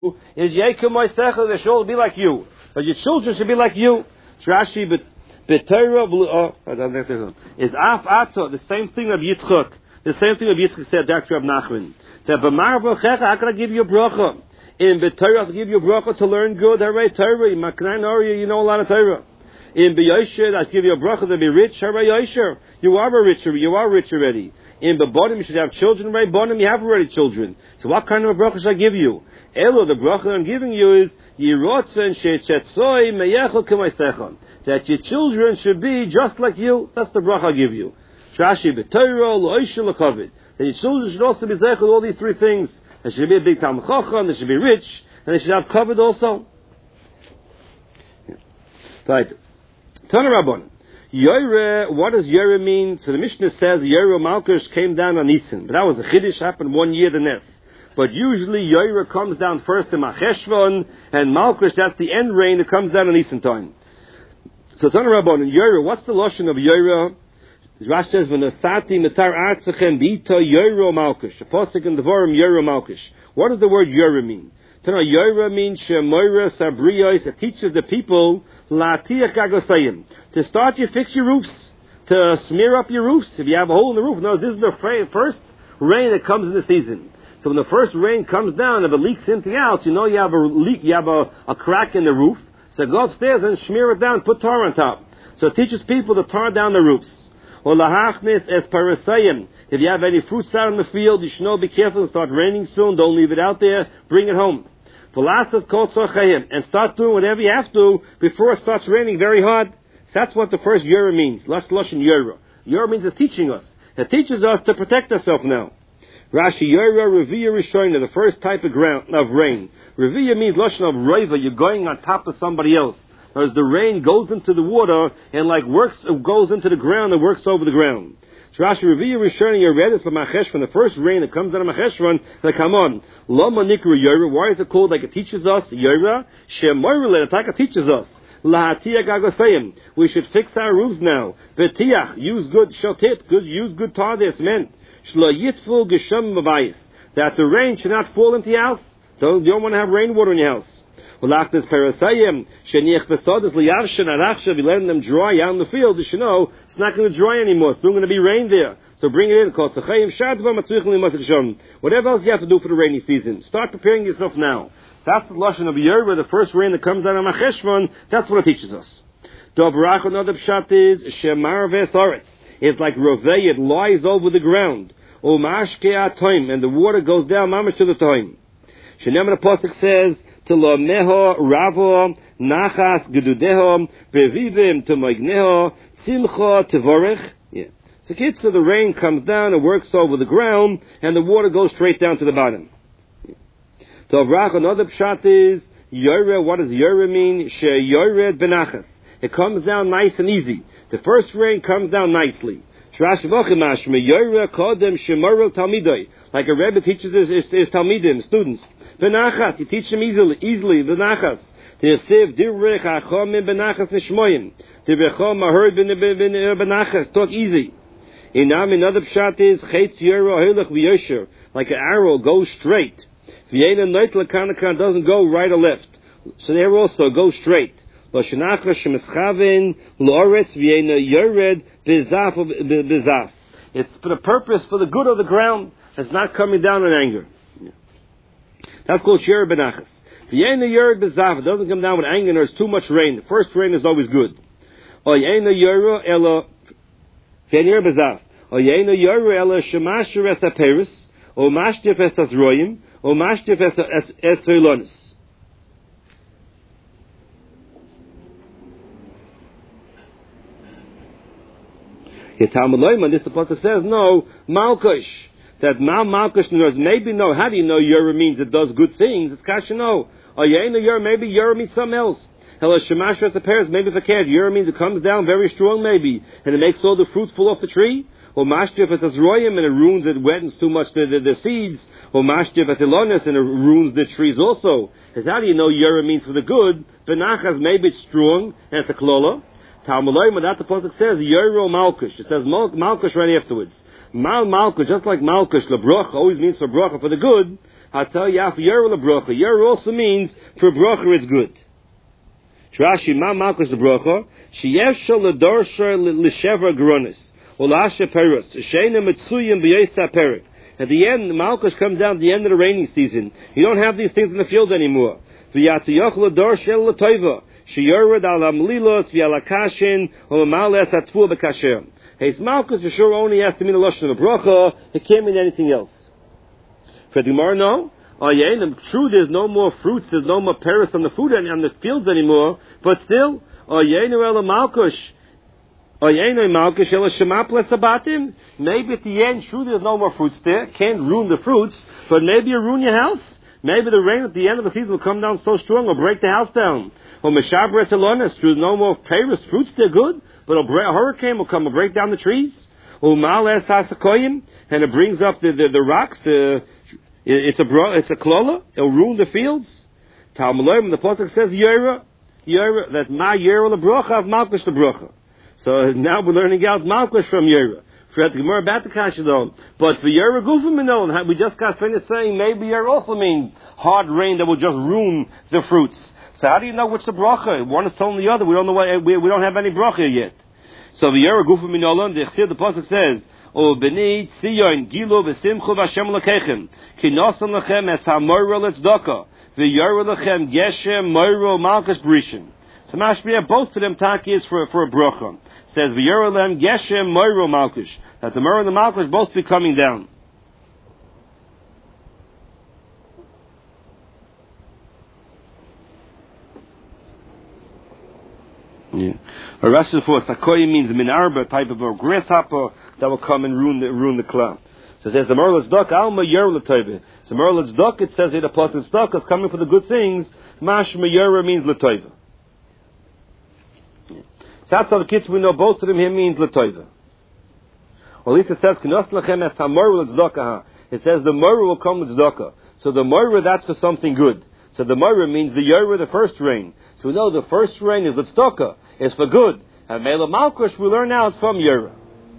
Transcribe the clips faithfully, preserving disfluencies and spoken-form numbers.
is Yekum Moisecha, they should all be like you. But your children should be like you. Rashi, but B'Torah, oh, is Af Ato, the same thing of Yitzchak. The same thing of Yitzchak said, Doctor Rab Nachman. That B'mar Brachecha, how can I give you a bracha? In B'Torah, I give you a bracha to learn good. Hooray, Torah. In Maknain Arya, you know a lot of Torah. In B'Yosher, I give you a bracha to be rich. Hooray, Yosher. You are a richer. You are rich already. In B'Bonim, you should have children. Hooray, Bonim, you have already children. So what kind of a bracha should I give you? Elo, the bracha that I'm giving you is Yirotzen She'etzoy Meyechel K'Maisechon. That your children should be just like you. That's the bracha I give you. Shashi B'Torah, Lo'isha L'Kovid. That your children should also be Zechel, all these three things. They should be a big Talmud Chacham, they should be rich, and they should have covered also. Right. Tana Rabban. Yoire, what does Yoire mean? So the Mishnah says Yoire Malkush came down on Nisan. But that was a Chiddush, happened one year the Ness. But usually Yoire comes down first in Macheshvan, and Malkush, that's the end rain that comes down on Nisan time. So Tana Rabban, Yoire, what's the Lashon of Yoire? Rashi says, "V'nasati metar artzachem b'ita Yoire Malkush." The pasuk in the Devarim Yoire Malkush. What does the word Yoire mean? Tana Yoire means shemoira sabriyos. It teaches the people la'atiach gagosayim, to start you fix your roofs, to smear up your roofs. If you have a hole in the roof, no, this is the first rain that comes in the season. So when the first rain comes down, if it leaks into the house, you know you have a leak, you have a, a crack in the roof. So go upstairs and smear it down, put tar on top. So it teaches people to tar down the roofs. Or lahachnis es parasayim. If you have any fruits out in the field, you should know, be careful, and start raining soon. Don't leave it out there. Bring it home. Velasas kol tzorchayim, and start doing whatever you have to before it starts raining very hard. So that's what the first Yura means. Last Lashon Yura. Yura means it's teaching us. It teaches us to protect ourselves now. Rashi Yura Reviya Rishoina, the first type of ground of rain. Reviya means Lashon of Reva. You're going on top of somebody else. As the rain goes into the water and like works, goes into the ground and works over the ground. Rashi Reviya Rishonim, you read it from Macheshvan, the first rain that comes out of Macheshvan. Like, come on, Lama Nikra Yoira. Why is it called like it teaches us Yoira? Shemoira Le'ataka teaches us. Lahatiach Agosayim. We should fix our roofs now. V'tiach, use good shotit, good use good tar there, cement. Shlo Yitful Gesham Mavayis. That the rain should not fall into your house. Don't you don't want to have rainwater in your house. Ulachtes parasayim sheniach besodas liyavshin arachsha. If you let them dry out in the field, you should know it's not going to dry anymore. It's soon going to be rain there. So bring it in. Whatever else you have to do for the rainy season, start preparing yourself now. That's the lashon of Yerba, the first rain that comes out of Macheshvan. That's what it teaches us. Dobrach, another pshat is shemar ve'saretz. It's like rovei, it lies over the ground. Umashke time, and the water goes down mamash to the time. Shenem the pasuk says, Telameho ravo nachas gedudeho bevivim tomaigneho simcha tevorech. Yeah. So kids, so the rain comes down and works over the ground, and the water goes straight down to the bottom. So Avrach, another pshat is Yore. What does Yore mean? She Yored benachas. It comes down nice and easy. The first rain comes down nicely. Like a Rebbe teaches his, his, his Talmidim, students. Benachas, you teach them easily, easily, benachas. Te'esiv divrei chachomim benachas nishmoyim. Divrechom aherd benachas, talk easy. Inam, another pshat is, chetz yoro hilach v'yosher. Like an arrow, goes straight. V'yena noit l'kanakan, doesn't go right or left. So there also, go straight. L'shenachra shemeschavin l'oretz v'yena yored bezaf bezaf. It's for the purpose, for the good of the ground. It's not coming down in anger. That's called Sher Benachas. V'yena yored bezaf. It doesn't come down with anger. There's too much rain. The first rain is always good. Oyena yoro elo v'yena yored bezaf. Oyena yoro elo shemasher es aperis o mashtif es azroyim o mashtif es es soilonis. This the pasuk says no malkush, that mal malkush knows maybe no. How do you know Yura means it does good things? It's kasha no. Or Yura Yura maybe Yura means something else. Hello shemash as a pears maybe for cat Yura means it comes down very strong maybe and it makes all the fruit fall off the tree. Or mashtif as royim and it ruins it, wettens too much the, the, the seeds. Or mashtif as ilonis and it ruins the trees also. Because how do you know Yura means for the good? Benachas maybe it's strong and it's a klola. Talmulayim, that the pasuk says Yoro Malkush. It says Malkush right afterwards. Mal Malkush, just like Malkush, the bracha always means for bracha for the good. Hata yaf yer lebracha. Yer also means for bracha it's good. Rashi ma malchus the bracha. Sheyesh ledorsha l'shever gronis. Olashe peros. Sheina mitzuyim b'yesa perik. At the end, the malchus comes down at the end of the rainy season. You don't have these things in the field anymore. V'yatiyach l'dorsh el l'toiva. Sheyered al amlilos v'alakashin u'males atfu b'kasher. His malchus for sure only has to mean the lashon of a bracha. It can't mean anything else. For the Gemara, no. Oh yeah, true. There's no more fruits. There's no more peros on the food and on the fields anymore. But still, oh yeah, no el malchus. Oh yeah, no malchus el shema plus abatim. Maybe at the end, true, there's no more fruits there. Can't ruin the fruits, but maybe you ruin your house. Maybe the rain at the end of the season will come down so strong, or break the house down. Or meshabres elonis. There's no more peros fruits. They're good, but a hurricane will come and break down the trees. Umal es hasakoyim, and it brings up the the, the rocks. The It's a it's a klola. It'll ruin the fields. Talmudim, the pasuk says yera, yera that ma yera lebrocha of malchus lebrocha. So now we're learning out malchus from yera. For the Gemara about the kasha though, but for yera gufim minon, we just got finished saying maybe yera also means hard rain that will just ruin the fruits. So how do you know which the bracha? One is telling the other. We don't know why we, we don't have any bracha yet. So the yera gufim minon, the the pasuk says. O b'nei tzion gilu v'simchu v'Hashem l'kechem ki nosan lechem es ha-moira l'tzedakah v'yora lechem geshem moira malchus b'rishon. So mashbiya, both of them taki is for for a bracha. Says v'yora lechem geshem moira malchus, that the moira and the malchus both be coming down. Yeah. A Rashi for sakoy means minarba, type of a grasshopper that will come and ruin the ruin the cloud. So it says the moral tzedakah alma yer l'toiva. So moral tzedakah, it says here the pasuk tzedakah is coming for the good things. Mashma yera means l'toiva. So that's how the kids we know both of them here means l'toiva. Or at least it says k'nos lachem es ha-moral tzedakah. It says the moral will come with tzedakah. So the moral, that's for something good. So the moral means the yera, the first rain. So we know the first rain is the tzedakah. It's for good. And Mela Malkush we learn now it's from yera.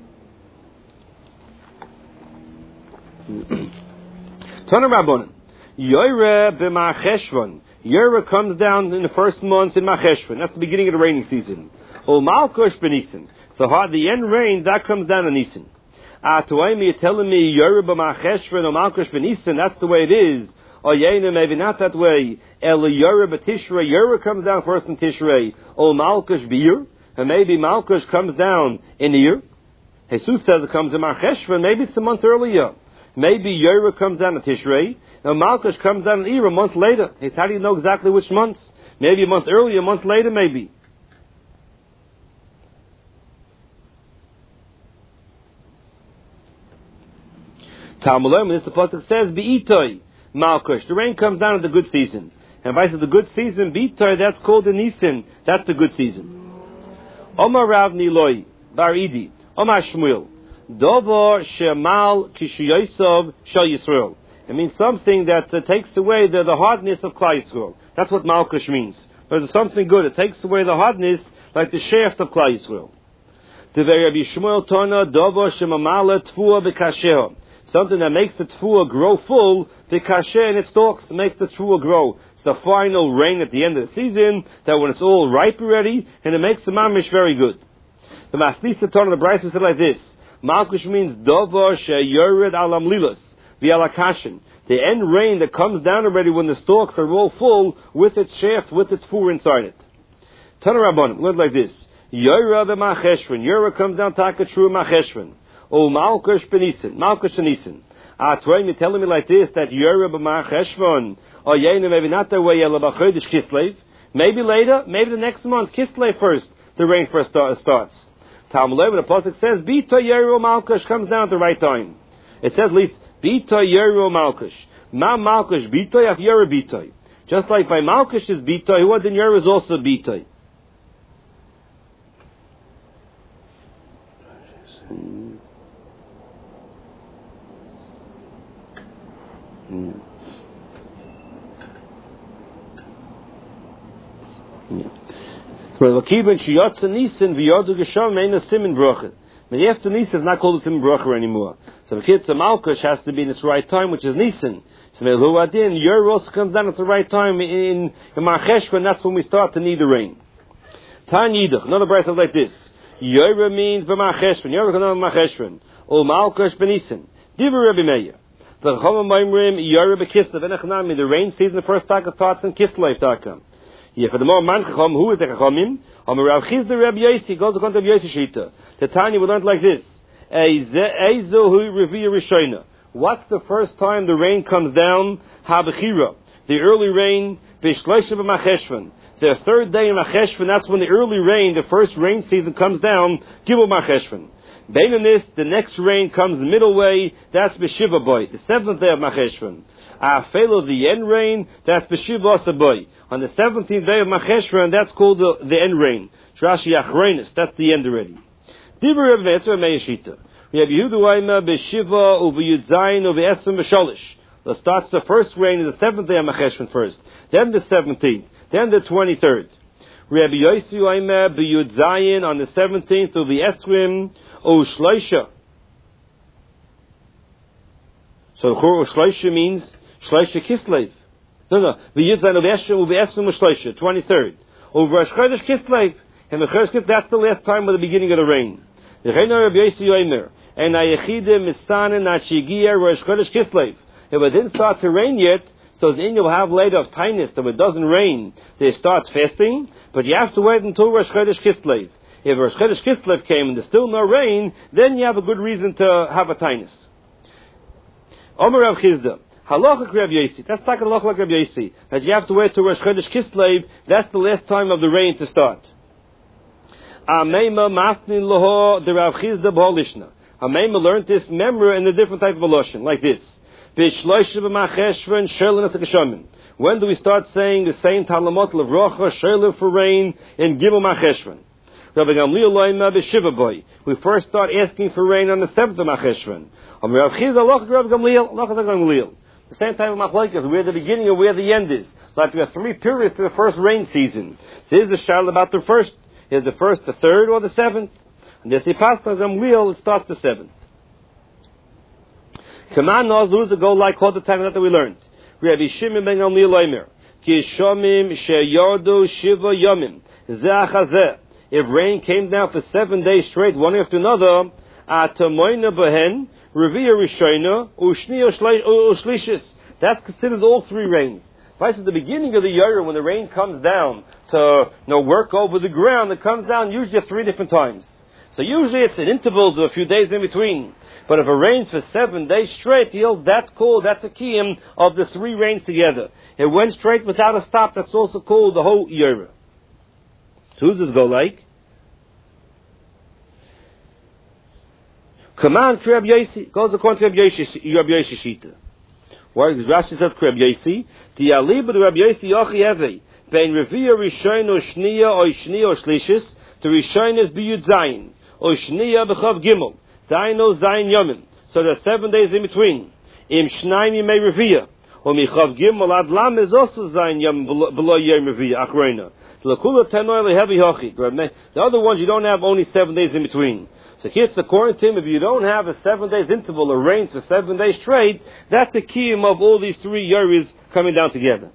Tana Rabbanan, Yoire b'Macheshvan. Yoire comes down in the first month in Macheshvan. That's the beginning of the raining season. O Malkush b'Nisan. So hard the end rain that comes down in Nisan. Ah, to me you're telling me Yoire b'Macheshvan or Malkush b'Nisan. That's the way it is. Or Yena maybe not that way. El Yoire b'Tishrei. Yoire comes down first in Tishrei. O Malkush b'Yir. And maybe Malkush comes down in Iyar. Jesus says it comes in Macheshvan. Maybe it's a month earlier. Maybe Yoira comes down in Tishrei, and Malkush comes down in Iyar a month later. It's how do you know exactly which months? Maybe a month earlier, a month later, maybe. Talmudim, this the pasuk says, Be'itoi, Malkush. The rain comes down in the good season. And vice versa, the good season, Be'itoi, that's called the Nisan. That's the good season. Omar Rav Niloi, Bar Idi, Omar Shmuel. Dovar shemal kishiyosov shal Yisrael. It means something that uh, takes away the, the hardness of Klal Yisrael. That's what Malkush means. But it's something good. It takes away the hardness, like the shaft of Klal Yisrael. Devei Rabbi Shmuel Tona dovar shemamala tfua b'kasher. Something that makes the tfua grow full, b'kasher in its stalks, makes the tfua grow. It's the final rain at the end of the season, that when it's all ripe already, and it makes the mamish very good. The Maslisa Tona, the Bryce said like this. Malkush means dovar sheyored alam lilos v'alakashin. The end rain that comes down already when the stalks are all full with its shaft, with its fur inside it. Tana Rabbanim, learn like this. Yoira b'Macheshvan. Yoira comes down taka true Macheshvan. O Malkush b'Nisan. Malkush b'Nisan. Ah, you're telling me like this, that Yoira b'Macheshvan. Or Yena, maybe not that way, Yela b'Chodesh Kislev. Maybe later, maybe the next month, Kislev first, the rain first start, starts. Talmud the pasuk says, Bita Yeru Malkush comes down at the right time. It says at least, Bita Yeru Malkush. Ma Malkush Bita, af Yeru Bita. Just like by Malkush is Bita, who then Yeru is also Bita. Hmm. Yeah. Well, Kivan Shiyotza Nisan V'Yodu Gesham Ein a Simin Bracha. But after Nisan is not called a Simin Bracha anymore. So the kids Malkush has to be in its right time, which is Nisan. So Meluadin, Yer also comes down at the right time in in Mar Cheshvan. That's when we start to need the rain. Tan Yidach, another brayso like this. Yer means b'Mar Cheshvan. Yer comes down Mar Cheshvan. O Malkash Benisin. Diver Rebbe Meir. The Chachamim Maimrim Yer Bekislev. Enechanami. The rain season, the first taka starts in Kislev taka. Here for the more man Chacham, who is the Chachamim? Am Rav Chizda Rebbe Yosi goes according to Rebbe Yosi Shita. The Tanya we learned like this. Eizo Hu Reviya Rishona. What's the first time the rain comes down? HaBechira. The early rain. B'Shleisha b'Macheshvan. The third day in Macheshvan, that's when the early rain, the first rain season comes down. Gimel Macheshvan. Bein this, the next rain comes the middle way. That's B'Shiva Boy. The seventh day of Macheshvan. Afelo, the end rain. That's B'Shiva Boy. On the seventeenth day of Macheshvan, that's called the, the end rain. Trashi Achrenis. That's the end already. Dibur Rav Netzer Meishita. We have Yehuda Waima b'Shiva u'v'Yud Zayin u'v'Esrim b'Sholish. That starts the first rain in the seventh day of Macheshvan first, then the seventeenth, then the twenty-third. Rabbi Yossi Waima b'Yud Zayin on the seventeenth u'v'Esrim u'Shloisha. So Shloisha means Shloisha Kislev. No, no. V'Yud Zayin u'v'Esrim u'Shloisha, twenty-third. Over Rosh Kislev, and the Chodesh Kislev, that's the last time of the beginning of the rain. And Ayechide Misanin Achigia Rosh Chodesh Kislev. If it didn't start to rain yet, so then you'll have later of tinus. If it doesn't rain, they start fasting, but you have to wait until Rosh Chodesh Kislev. If Rosh Chodesh Kislev came and there's still no rain, then you have a good reason to have a tinus. Omer Rav Chizda. Halacha Rav Yosi. That's like halacha like Rav Yosi. That you have to wait till Rosh Chodesh Kislev. That's the last time of the rain to start. Ameima Masnin Loho the Rav Chizda B'Holishna. Ameima learned this memory in a different type of Lashon, like this. When do we start saying the same Talamot of Rocha, Sherlim for rain in Gimel Macheshvan? Rabbi Gamliel Loima b'Shiva Boy. We first start asking for rain on the seventh of Macheshvan. Rav Chizda Loch Rabbi Gamliel, Loch Rabbi Gamliel. The same type of Machlokes, where the beginning or where the end is. Like we have three periods to the first rain season. So here's the shayla about the first. Is the first, the third, or the seventh? And they say, Pastor Gamliel, it starts the seventh. Kaman knows who's the goal like all the time that we learned. Rabbi Shimon ben Gamliel Omer. Ki shomim sheyordu shiva yomim. Ze'achazeh. If rain came down for seven days straight, one after another, atamoyna behen, reviya rishayna, ushni ushlishis. That's considered all three rains. Right at the beginning of the year, when the rain comes down to you know, work over the ground, it comes down usually at three different times. So usually it's in intervals of a few days in between. But if it rains for seven days straight, that's called, that's a kiyum of the three rains together. It went straight without a stop, that's also called the whole year. So who does this go like? Command to Rabbi Yosi, goes according to Rabbi Yosi Shita. Why? Because Rashi says Rabbi Yosi, the aliba the Rabbi Yosi yochi evei bein reviya rishon or shniya or shniya or shlishis. The rishon is biyud zayin or shniya b'chav gimel zayin or zayin yomim. So there are seven days in between. Im shnayim yimei reviya or michav gimel ad lam is also zayin yomim below yom reviya achrona. The lakula tenoi lehevi hochi. The other ones you don't have only seven days in between. So here it's according to him, if you don't have a seven days interval of rains for seven days straight, that's a kiyum of all these three years coming down together.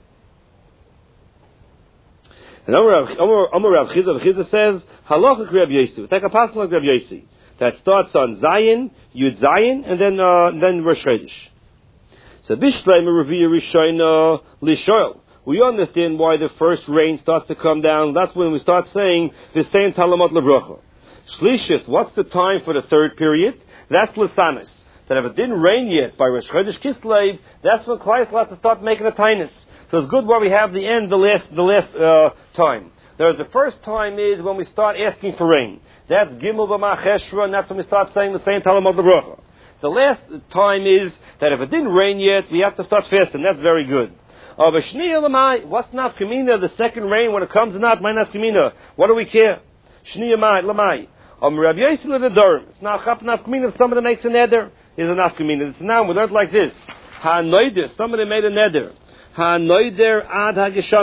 And Amar Rav Chizda says, Halacha Rabbi Yosi. Take a passage like Rabbi Yosi. That starts on Zayin, Yud Zayin, and then uh, then Rosh Chodesh. So Bishleim Reviya Rishayna Lishoel. We understand why the first rain starts to come down. That's when we start saying the same Talamot Levracha. Shlishis, what's the time for the third period? That's Lisanis. That if it didn't rain yet by Rosh Chodesh Kislev, that's when Klai has to start making a tinus. So it's good where we have the end, the last, the last uh, time. There's the first time is when we start asking for rain. That's Gimel B'Macheshra, and that's when we start saying the same Talamot Levracha. The last time is that if it didn't rain yet, we have to start fasting. That's very good. Uh, what's nafkamina? The second rain when it comes or not? My nafkamina. What do we care? Shniya mai lamai. Um, Rabbi Yossi le'nedarim. It's now chap nafkamina. If somebody makes a neder, is a nafkamina. It's now we learned like this. Ha noider. Somebody made a neder. Ha noider ad hagesham.